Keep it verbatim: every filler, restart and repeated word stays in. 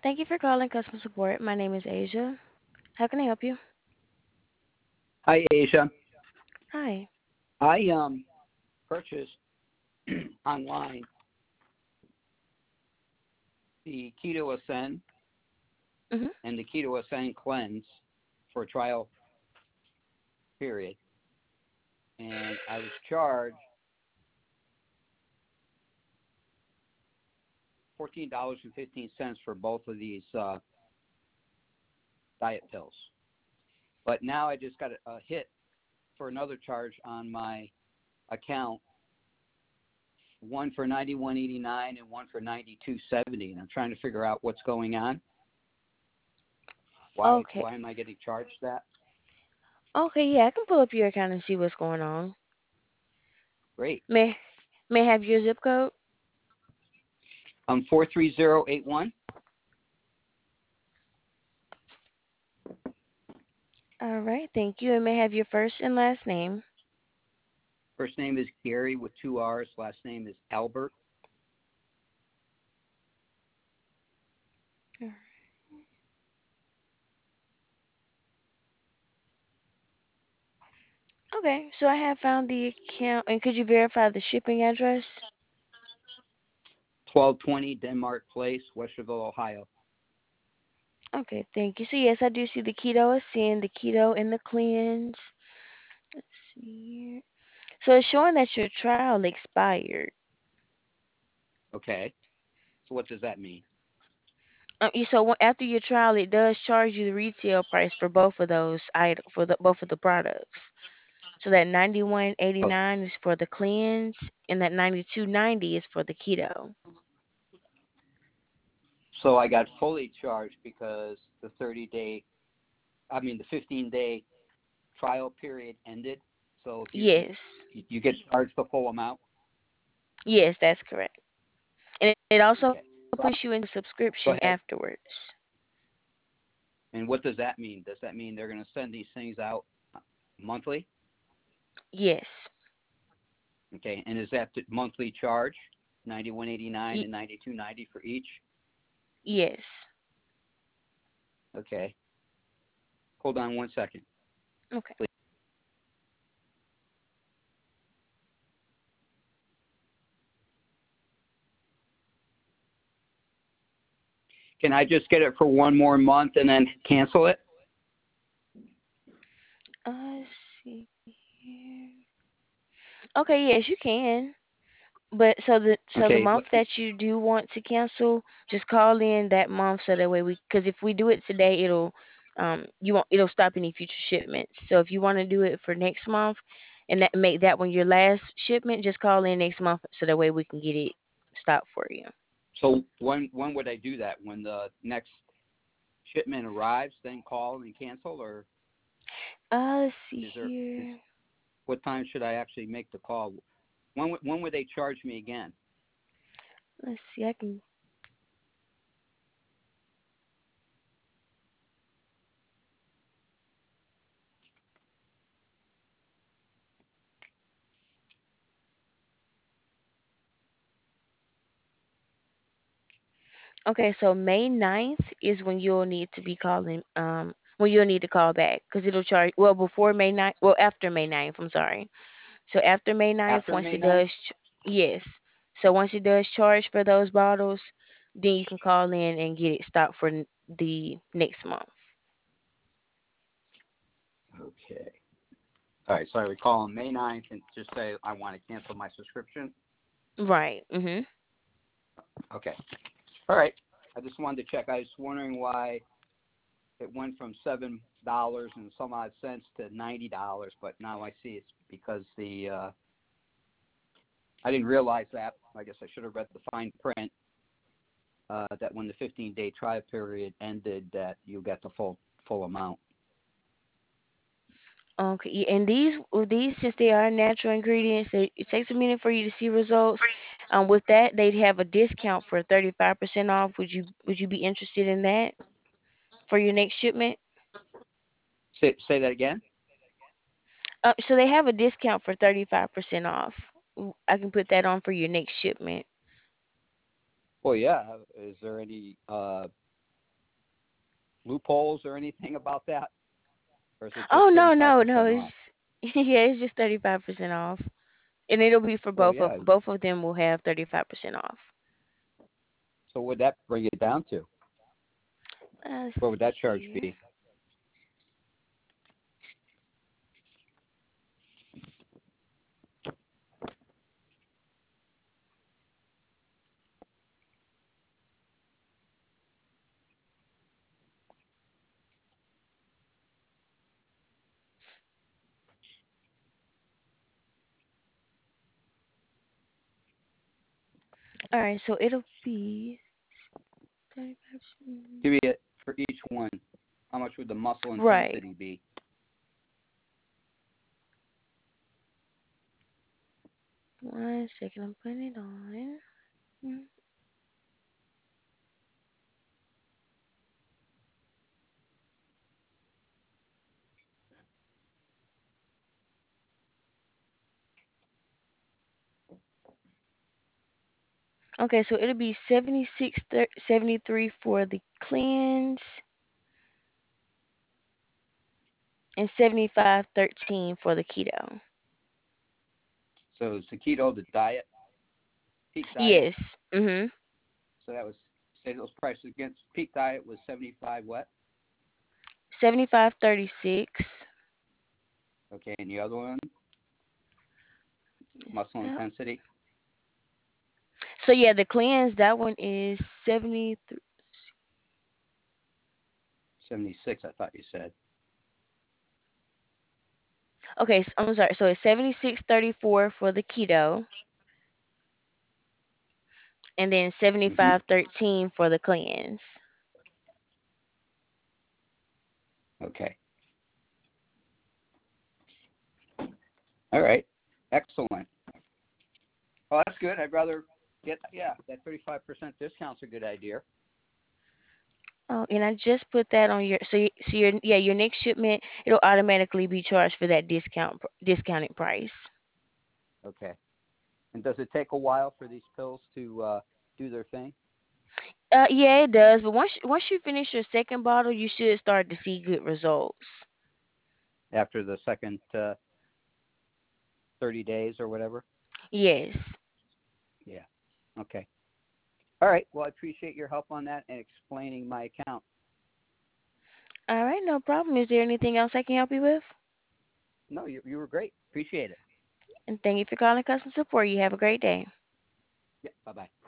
Thank you for calling customer support. My name is Asia. How can I help you? Hi, Asia. Hi. I um purchased online the Keto Ascend Mhm. and the Keto Ascend Cleanse for a trial period, and I was charged fourteen dollars and fifteen cents for both of these uh, diet pills. But now I just got a, a hit for another charge on my account, one for ninety-one eighty-nine and one for ninety-two seventy, and I'm trying to figure out what's going on. Why Okay. why am I getting charged that? Okay, yeah, I can pull up your account and see what's going on. Great. May may I have your zip code? Um, four three zero eight one. All right, thank you. And may I have your first and last name? First name is Gary with two R's. Last name is Albert. Okay, so I have found the account, and could you verify the shipping address? twelve twenty Denmark Place, Westerville, Ohio. Okay, thank you. So yes, I do see the keto ascend, the keto, and the cleanse. Let's see here. So it's showing that your trial expired. Okay. So what does that mean? Um, you- so wh- after your trial, it does charge you the retail price for both of those item for the both of the products. So that ninety one eighty Oh, nine is for the cleanse, and that ninety two ninety is for the keto. so I got fully charged because the thirty day, I mean the fifteen day trial period ended. So if you Yes, you get charged the full amount. yes, that's correct. And it also Okay. puts you So into I'm, subscription go ahead. afterwards. And what does that mean? Does that mean they're going to send these things out monthly? Yes, Okay. And is that the monthly charge? Ninety one eighty nine y- and ninety two ninety for each. yes. Okay. Hold on one second. Okay. Can I just get it for one more month and then cancel it? Uh, let's see here. Okay, yes, you can. But so the so the Okay. month that you do want to cancel, just call in that month so that way we because if we do it today, it'll um you won't it'll stop any future shipments. So if you want to do it for next month and that make that one your last shipment, just call in next month so that way we can get it stopped for you. So when when would I do that? When the next shipment arrives, then call and cancel, or Uh, let's see is there is here. what time should I actually make the call? When would- when would they charge me again? Let's see. I can. Okay, so May ninth is when you'll need to be calling um when you'll need to call back because it'll charge well before May ninth, well after May ninth, I'm sorry. So after May ninth, After once May it ninth? does, ch- yes. So once it does charge for those bottles, then you can call in and get it stopped for n- the next month. Okay. All right. So I would call on May ninth and just say I want to cancel my subscription. Right. Mhm. Okay. All right. I just wanted to check. I was wondering why it went from seven dollars and some odd cents to ninety dollars, but now I see it's because the uh, I didn't realize that. I guess I should have read the fine print uh, that when the fifteen day trial period ended, that you get the full full amount. Okay. yeah, And these, with these, since they are natural ingredients, they, it takes a minute for you to see results. Um, with that, they'd have a discount for thirty-five percent off. Would you Would you be interested in that for your next shipment? Say say that again. Uh, so they have a discount for thirty-five percent off. W- I can put that on for your next shipment. Well, yeah. Is there any? Uh, loopholes or anything about that, or is it just Oh no, thirty-five no, no. percent off? It's yeah, it's just thirty five percent off, and it'll be for Well, both of yeah. both of them will have thirty five percent off. So what would that bring it down to? Let's What would see that charge here. be? All right, so it'll be thirty five percent. Give me it for each one. How much would the muscle Right. intensity be? One second, I'm putting it on. Mm. Okay, so it'll be seventy six seventy three for the cleanse and seventy five thirteen for the keto. So is the keto the diet, peak diet? Yes. Mhm. So that was, say those prices against peak diet was seventy-five what? Seventy five thirty six. Okay, and the other one, muscle intensity, So yeah, the cleanse that one is seventy three. seventy-six. I thought you said. Okay, so, I'm sorry. So it's seventy six thirty four for the keto, and then seventy Hmm. five thirteen for the cleanse. Okay. All right. Excellent. Well, that's good. I'd rather get, yeah, that thirty-five percent discount's a good idea. Oh, and I just put that on your so you, so your yeah your next shipment it'll automatically be charged for that discount discounted price. Okay. And does it take a while for these pills to uh, do their thing Uh, yeah, it does. But once once you finish your second bottle, you should start to see good results. after the second uh, thirty days or whatever? Yes. Yeah. Okay. All right. Well, I appreciate your help on that and explaining my account. All right, no problem. Is there anything else I can help you with? No, you, you were great. Appreciate it. And thank you for calling customer support. You have a great day. Yeah. Bye bye.